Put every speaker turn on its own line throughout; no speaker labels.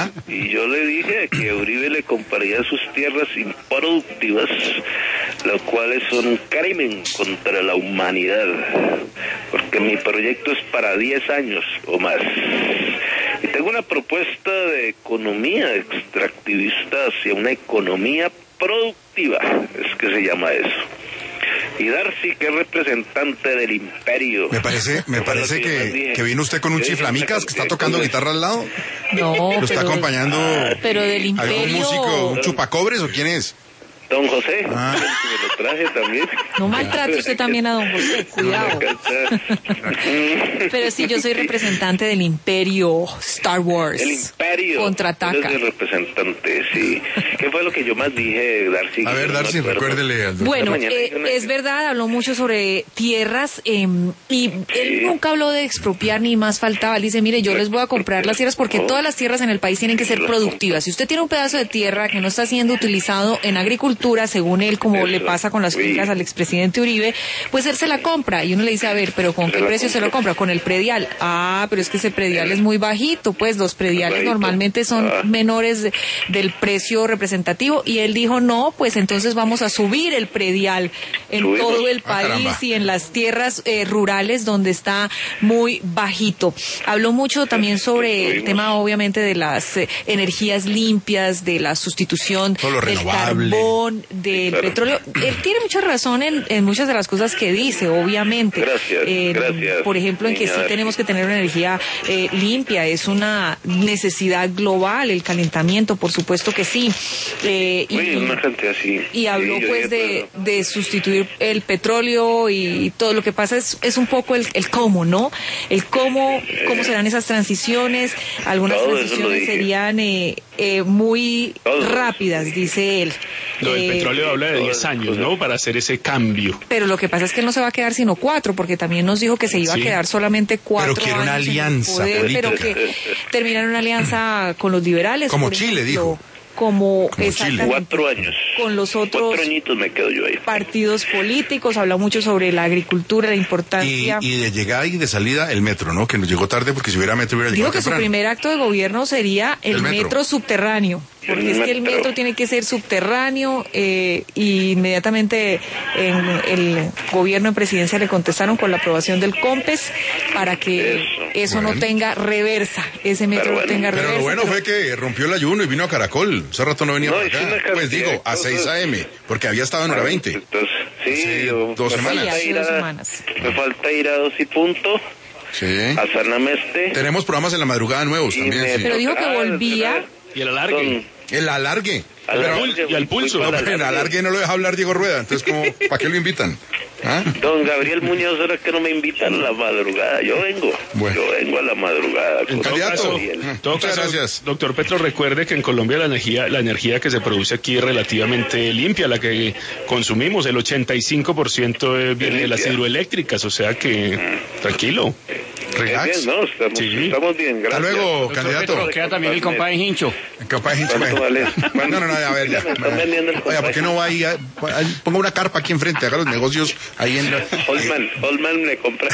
Ajá.
Y yo le dije que Uribe le compraría sus tierras improductivas, lo cual es un crimen contra la humanidad, porque mi proyecto es para 10 años o más. Y tengo una propuesta de economía extractivista hacia una economía productiva, es que se llama eso. Y Darcy, que es representante del imperio.
Me parece que vino usted con un chiflamicas que está tocando guitarra al lado.
No,
¿Lo está acompañando
pero del imperio...
algún músico, un chupacobres o quién es?
Don José,
Ah.
me lo traje también.
No maltrate usted también a don José, cuidado. Pero sí, yo soy representante del imperio Star Wars.
El imperio.
Contraataca.
Yo soy el representante, sí. ¿Qué fue lo que yo más dije, Darcy?
A ver,
No
Darcy,
me acuerdo.
recuérdele al doctor.
Bueno,
Mañana hay una-
es verdad, habló mucho sobre tierras y él nunca habló de expropiar ni más faltaba. Él dice, mire, yo les voy a comprar las tierras porque todas las tierras en el país tienen que ser productivas. Si usted tiene un pedazo de tierra que no está siendo utilizado en agricultura, según él, como
Eso.
le pasa con las
Uy.
fincas al expresidente Uribe, pues él se la compra y uno le dice, a ver, pero ¿con
Se
qué
la
precio se lo compra? Con el predial. Ah, pero es que ese predial es muy bajito, pues los prediales
Bajito.
normalmente son menores del precio representativo y él dijo, no, pues entonces vamos a subir el predial en
Subimos.
todo el
Ah,
país
caramba.
y en las tierras rurales donde está muy bajito. Habló mucho también sobre el
Subimos.
tema, obviamente, de las energías limpias, de la sustitución
Todo lo
del
renovable.
carbón, del
Claro.
petróleo. Él tiene mucha razón en muchas de las cosas que dice, obviamente.
Gracias.
Por ejemplo, en que sí
Niña.
tenemos que tener una energía limpia, es una necesidad global, el calentamiento, por supuesto que sí.
Uy, una gente así.
Y habló
Sí, yo
pues
dije,
de sustituir el petróleo y todo. Lo que pasa es un poco el cómo, ¿no? El cómo serán esas transiciones. Algunas
Todo eso lo
transiciones
dije.
serían muy
Todo.
rápidas, dice él.
Lo del petróleo habla de 10 años, ¿no? Para hacer ese cambio.
Pero lo que pasa es que él no se va a quedar sino 4, porque también nos dijo que se iba a
Sí.
quedar solamente 4
Pero quiere una
años en el
alianza
poder,
política.
pero que termina en una alianza con los liberales.
Como
por
Chile,
ejemplo,
dijo.
Como
Chile.
exactamente,
4 años.
con los otros
4 añitos me quedo yo ahí.
partidos políticos, habla mucho sobre la agricultura, la importancia.
Y de llegada y de salida el metro, ¿no? Que nos llegó tarde porque si hubiera metro hubiera
Dijo
llegado
que su
temprano.
primer acto de gobierno sería el
El
metro.
metro.
Subterráneo, porque es que el
Metro.
metro tiene que ser subterráneo y inmediatamente en el gobierno en presidencia le contestaron con la aprobación del COMPES para que eso no
Bueno.
tenga reversa, ese metro
Pero
no
bueno.
tenga
Pero
reversa.
lo bueno fue que rompió el ayuno y vino a Caracol. Hace rato no venía
No,
para
hizo
acá.
una cantidad
Pues digo,
de
a
cosas.
6 a.m., porque había estado en hora 20.
Entonces, sí,
Hace
yo,
2
me
semanas.
falta
Sí,
ir
hace 2
a-
semanas.
Me falta ir a 2 y punto,
Sí.
a Sanameste.
Tenemos programas en la madrugada nuevos
Y
también,
me-
sí.
Pero dijo que
Ah,
volvía.
Y el alargue.
El alargue.
Al
Pero-
alargue,
y al
fui
pulso.
para
No,
el
pero el alargue no lo deja hablar Diego Rueda. Entonces, ¿para qué lo invitan? ¿Ah?
Don Gabriel Muñoz, ahora que no me invitan a la madrugada. Yo vengo.
Bueno.
Yo vengo a la madrugada. con
Candidato.
don Gabriel.
En todo
Muchas
caso,
gracias.
doctor Petro, recuerde que en Colombia la energía que se produce aquí es relativamente limpia, la que consumimos, el 85% viene de las
limpia.
hidroeléctricas, o sea que tranquilo.
Relax.
Bien, ¿no?
Sí.
Estamos bien,
Hasta
gracias.
luego, candidato.
Queda también el compadre Hincho.
Capaz, hincha,
¿Cuánto
bueno.
vale?
No, a ver, ya.
Ya me están vendiendo el
Oiga, ¿por qué no va ahí? Ponga una carpa aquí enfrente, haga los negocios ahí en la...
Holman me compra.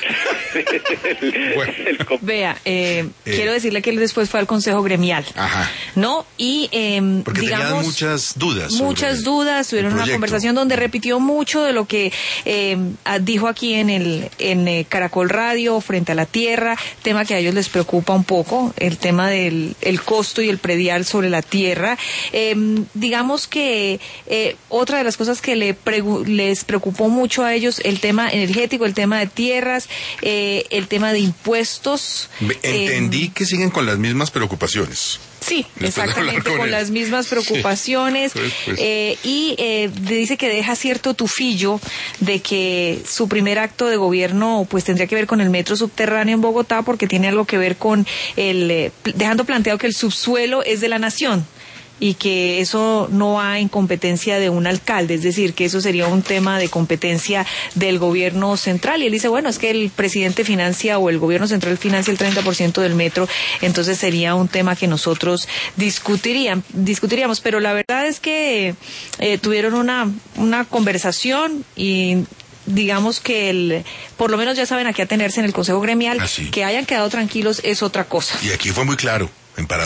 Bueno.
Vea, quiero decirle que él después fue al Consejo Gremial.
Ajá.
¿No? Y
Porque
digamos,
tenían muchas dudas. sobre
muchas dudas, tuvieron
el
una
proyecto.
conversación donde repitió mucho de lo que dijo aquí en Caracol Radio, frente a la tierra, tema que a ellos les preocupa un poco, el tema del el costo y el predial sobre la tierra. Digamos que otra de las cosas que les preocupó mucho a ellos, el tema energético, el tema de tierras, el tema de impuestos.
Entendí que siguen con las mismas preocupaciones.
Sí,
Después de hablar
exactamente,
con
con
él.
las mismas preocupaciones.
Sí, pues.
Y dice que deja cierto tufillo de que su primer acto de gobierno pues tendría que ver con el metro subterráneo en Bogotá, porque tiene algo que ver con dejando planteado que el subsuelo es de la nación y que eso no va en competencia de un alcalde, es decir, que eso sería un tema de competencia del gobierno central. Y él dice, bueno, es que el presidente financia o el gobierno central financia el 30% del metro, entonces sería un tema que nosotros discutiríamos. Pero la verdad es que tuvieron una conversación y digamos que por lo menos ya saben a qué atenerse en el Consejo Gremial.
Ah, sí.
Que hayan quedado tranquilos es otra cosa.
Y aquí fue muy claro. En